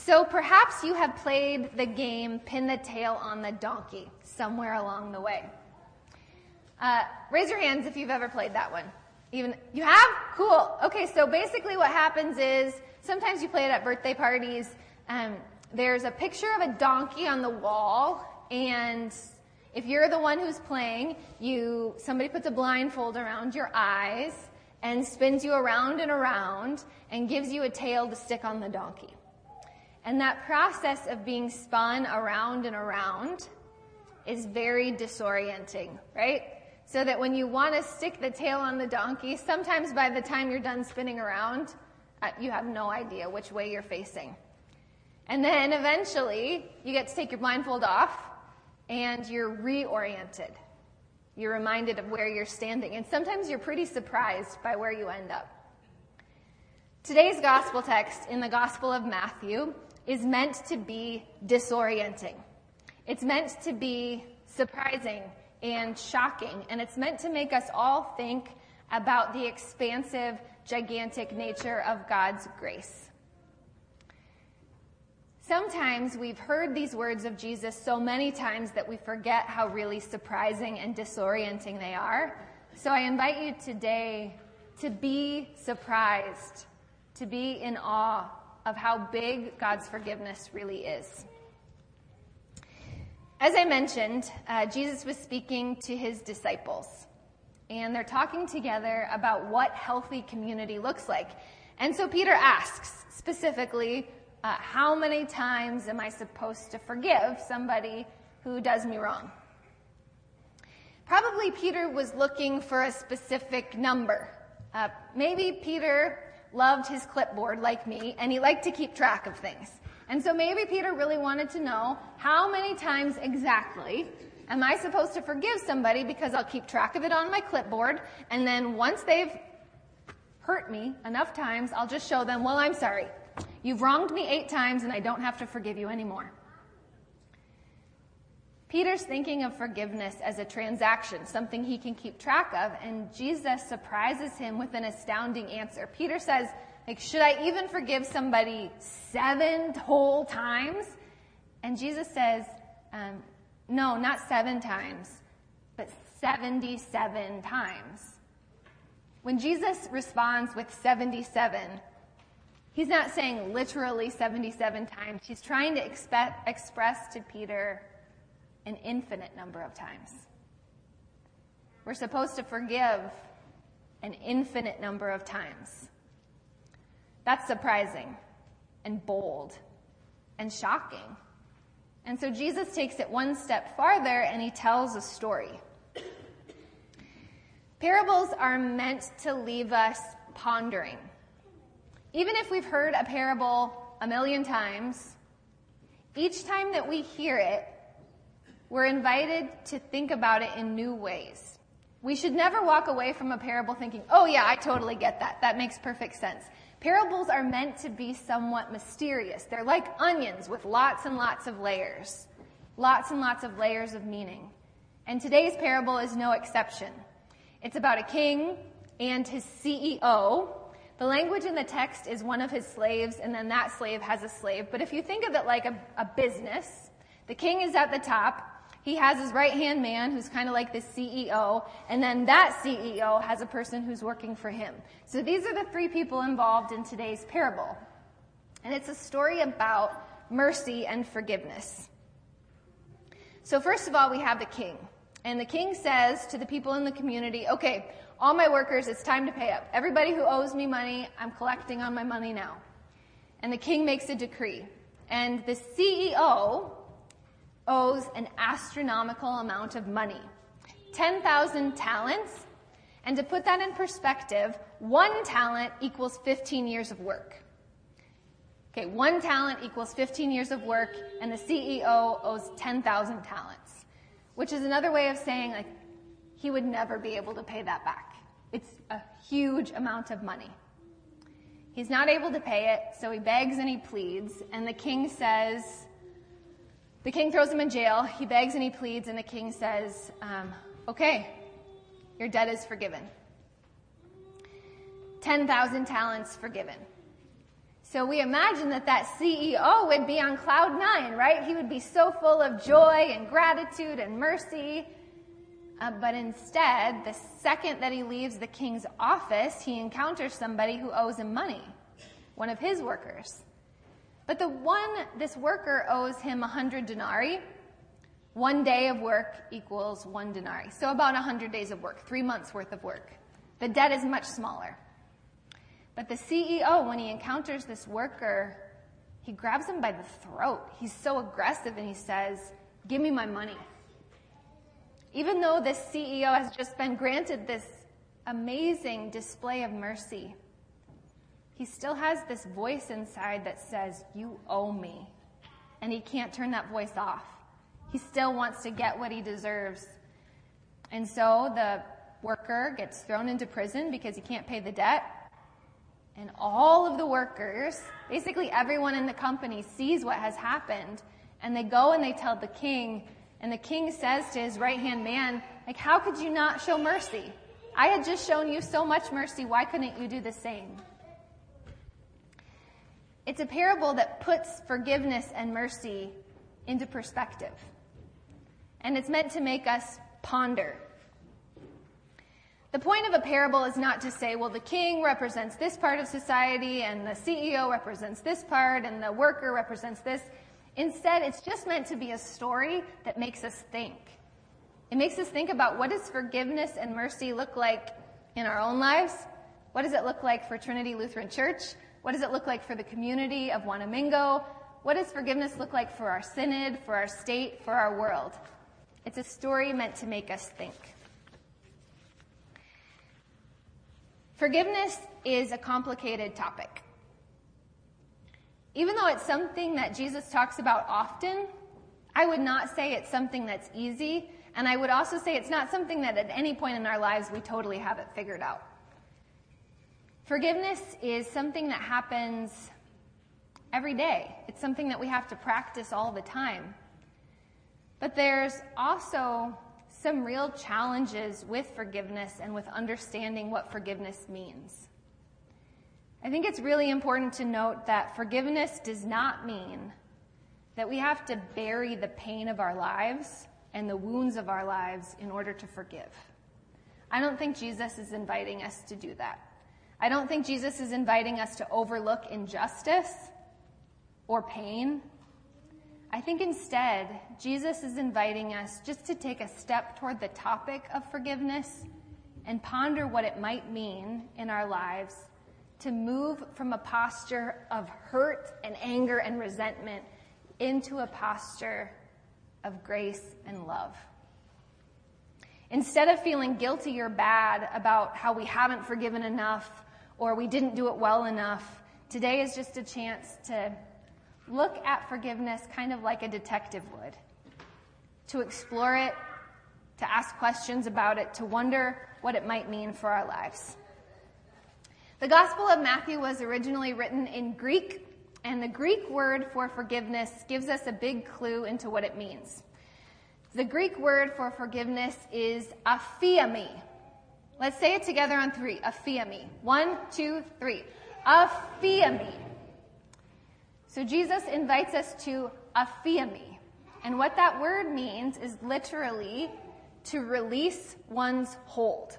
So perhaps you have played the game Pin the Tail on the Donkey somewhere along the way. Raise your hands if you've ever played that one. Even you have? Cool. Okay, so basically what happens is sometimes you play it at birthday parties. There's a picture of a donkey on the wall, and if you're the one who's playing, somebody puts a blindfold around your eyes and spins you around and around and gives you a tail to stick on the donkey. And that process of being spun around and around is very disorienting, right? So that when you want to stick the tail on the donkey, sometimes by the time you're done spinning around, you have no idea which way you're facing. And then eventually, you get to take your blindfold off, and you're reoriented. You're reminded of where you're standing. And sometimes you're pretty surprised by where you end up. Today's gospel text in the Gospel of Matthew is meant to be disorienting. It's meant to be surprising and shocking, and it's meant to make us all think about the expansive, gigantic nature of God's grace. Sometimes we've heard these words of Jesus so many times that we forget how really surprising and disorienting they are. So I invite you today to be surprised, to be in awe of how big God's forgiveness really is. As I mentioned, Jesus was speaking to his disciples, and they're talking together about what healthy community looks like. And so Peter asks specifically, how many times am I supposed to forgive somebody who does me wrong? Probably Peter was looking for a specific number. Maybe Peter loved his clipboard like me, and he liked to keep track of things. And so maybe Peter really wanted to know, how many times exactly am I supposed to forgive somebody, because I'll keep track of it on my clipboard, and then once they've hurt me enough times, I'll just show them, well, I'm sorry. You've wronged me 8 times, and I don't have to forgive you anymore. Peter's thinking of forgiveness as a transaction, something he can keep track of, and Jesus surprises him with an astounding answer. Peter says, should I even forgive somebody 7 whole times? And Jesus says, no, not 7 times, but 77 times. When Jesus responds with 77, he's not saying literally 77 times. He's trying to express to Peter an infinite number of times. We're supposed to forgive an infinite number of times. That's surprising and bold and shocking. And so Jesus takes it one step farther, and he tells a story. Parables are meant to leave us pondering. Even if we've heard a parable a million times, each time that we hear it, we're invited to think about it in new ways. We should never walk away from a parable thinking, oh yeah, I totally get that. That makes perfect sense. Parables are meant to be somewhat mysterious. They're like onions with lots and lots of layers. Lots and lots of layers of meaning. And today's parable is no exception. It's about a king and his CEO. The language in the text is one of his slaves, and then that slave has a slave. But if you think of it like a business, the king is at the top. He has his right-hand man who's kind of like the CEO, and then that CEO has a person who's working for him. So these are the 3 people involved in today's parable. And it's a story about mercy and forgiveness. So first of all, we have the king. And the king says to the people in the community, okay, all my workers, it's time to pay up. Everybody who owes me money, I'm collecting on my money now. And the king makes a decree. And the CEO owes an astronomical amount of money, 10,000 talents. And to put that in perspective, 1 talent equals 15 years of work. Okay, 1 talent equals 15 years of work, and the CEO owes 10,000 talents, which is another way of saying he would never be able to pay that back. It's a huge amount of money. He's not able to pay it, so he begs and he pleads, and the king throws him in jail. He begs and he pleads, and the king says, okay, your debt is forgiven. 10,000 talents forgiven. So we imagine that CEO would be on cloud 9, right? He would be so full of joy and gratitude and mercy. But instead, the second that he leaves the king's office, he encounters somebody who owes him money, one of his workers. But this worker owes him 100 denarii. 1 day of work equals 1 denarii. So about 100 days of work, 3 months worth of work. The debt is much smaller. But the CEO, when he encounters this worker, he grabs him by the throat. He's so aggressive and he says, "Give me my money." Even though this CEO has just been granted this amazing display of mercy, he still has this voice inside that says, "You owe me." And he can't turn that voice off. He still wants to get what he deserves. And so the worker gets thrown into prison because he can't pay the debt. And all of the workers, basically everyone in the company, sees what has happened. And they go and they tell the king. And the king says to his right-hand man, like, "How could you not show mercy? I had just shown you so much mercy. Why couldn't you do the same?" It's a parable that puts forgiveness and mercy into perspective. And it's meant to make us ponder. The point of a parable is not to say, well, the king represents this part of society, and the CEO represents this part, and the worker represents this. Instead, it's just meant to be a story that makes us think. It makes us think about, what does forgiveness and mercy look like in our own lives? What does it look like for Trinity Lutheran Church? What does it look like for the community of Wanamingo? What does forgiveness look like for our synod, for our state, for our world? It's a story meant to make us think. Forgiveness is a complicated topic. Even though it's something that Jesus talks about often, I would not say it's something that's easy, and I would also say it's not something that at any point in our lives we totally have it figured out. Forgiveness is something that happens every day. It's something that we have to practice all the time. But there's also some real challenges with forgiveness and with understanding what forgiveness means. I think it's really important to note that forgiveness does not mean that we have to bury the pain of our lives and the wounds of our lives in order to forgive. I don't think Jesus is inviting us to do that. I don't think Jesus is inviting us to overlook injustice or pain. I think instead, Jesus is inviting us just to take a step toward the topic of forgiveness and ponder what it might mean in our lives to move from a posture of hurt and anger and resentment into a posture of grace and love. Instead of feeling guilty or bad about how we haven't forgiven enough or we didn't do it well enough, today is just a chance to look at forgiveness kind of like a detective would, to explore it, to ask questions about it, to wonder what it might mean for our lives. The Gospel of Matthew was originally written in Greek, and the Greek word for forgiveness gives us a big clue into what it means. The Greek word for forgiveness is aphiemi. Let's say it together on 3. Aphiemi. 1, 2, 3. Aphiemi. So Jesus invites us to aphiemi. And what that word means is literally to release one's hold.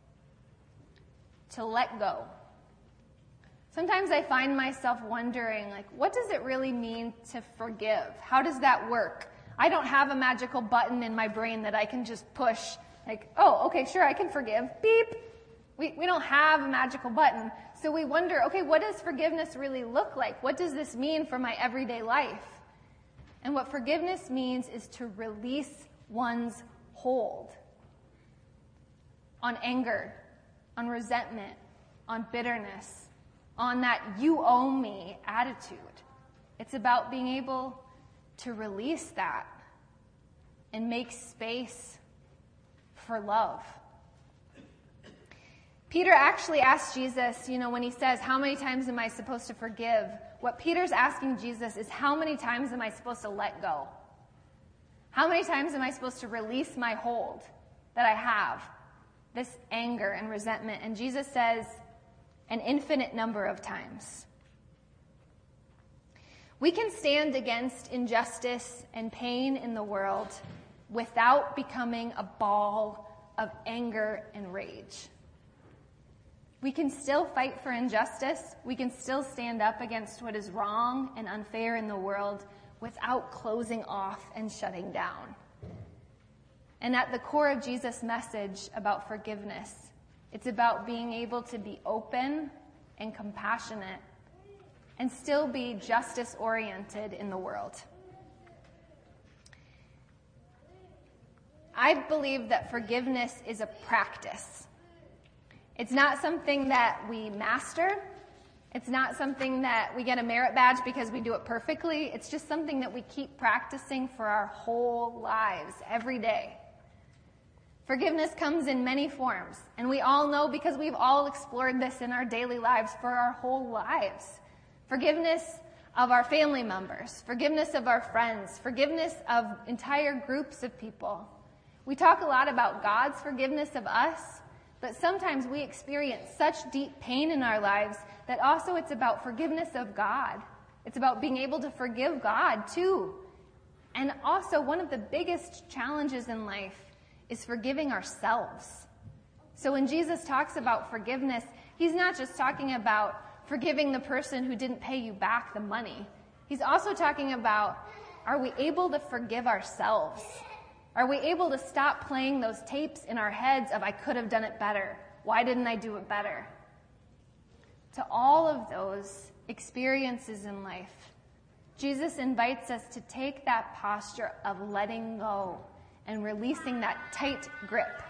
To let go. Sometimes I find myself wondering, what does it really mean to forgive? How does that work? I don't have a magical button in my brain that I can just push, oh, okay, sure, I can forgive. Beep. We don't have a magical button. So we wonder, okay, what does forgiveness really look like? What does this mean for my everyday life? And what forgiveness means is to release one's hold on anger, on resentment, on bitterness, on that you owe me attitude. It's about being able to release that and make space for love. Peter actually asked Jesus, when he says, how many times am I supposed to forgive? What Peter's asking Jesus is, how many times am I supposed to let go? How many times am I supposed to release my hold that I have, this anger and resentment? And Jesus says, an infinite number of times. We can stand against injustice and pain in the world without becoming a ball of anger and rage. We can still fight for injustice. We can still stand up against what is wrong and unfair in the world without closing off and shutting down. And at the core of Jesus' message about forgiveness, it's about being able to be open and compassionate and still be justice-oriented in the world. I believe that forgiveness is a practice. It's not something that we master. It's not something that we get a merit badge because we do it perfectly. It's just something that we keep practicing for our whole lives, every day. Forgiveness comes in many forms, and we all know because we've all explored this in our daily lives for our whole lives. Forgiveness of our family members, forgiveness of our friends, forgiveness of entire groups of people. We talk a lot about God's forgiveness of us, but sometimes we experience such deep pain in our lives that also it's about forgiveness of God. It's about being able to forgive God too. And also one of the biggest challenges in life is forgiving ourselves. So when Jesus talks about forgiveness, he's not just talking about forgiving the person who didn't pay you back the money. He's also talking about, are we able to forgive ourselves? Are we able to stop playing those tapes in our heads of, I could have done it better. Why didn't I do it better? To all of those experiences in life, Jesus invites us to take that posture of letting go and releasing that tight grip.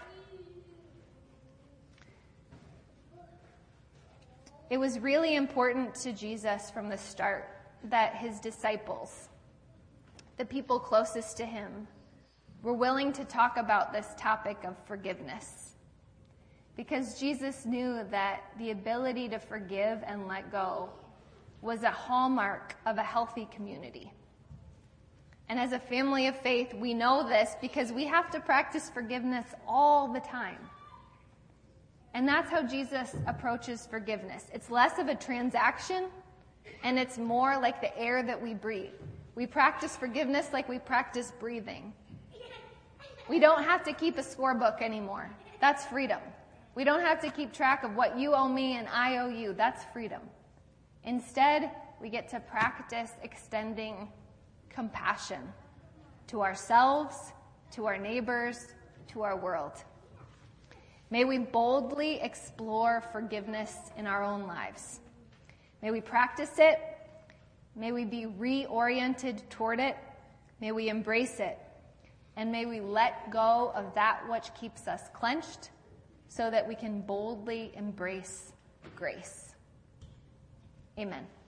It was really important to Jesus from the start that his disciples, the people closest to him, were willing to talk about this topic of forgiveness. Because Jesus knew that the ability to forgive and let go was a hallmark of a healthy community. And as a family of faith, we know this because we have to practice forgiveness all the time. And that's how Jesus approaches forgiveness. It's less of a transaction, and it's more like the air that we breathe. We practice forgiveness like we practice breathing. We don't have to keep a scorebook anymore. That's freedom. We don't have to keep track of what you owe me and I owe you. That's freedom. Instead, we get to practice extending compassion to ourselves, to our neighbors, to our world. May we boldly explore forgiveness in our own lives. May we practice it. May we be reoriented toward it. May we embrace it. And may we let go of that which keeps us clenched so that we can boldly embrace grace. Amen.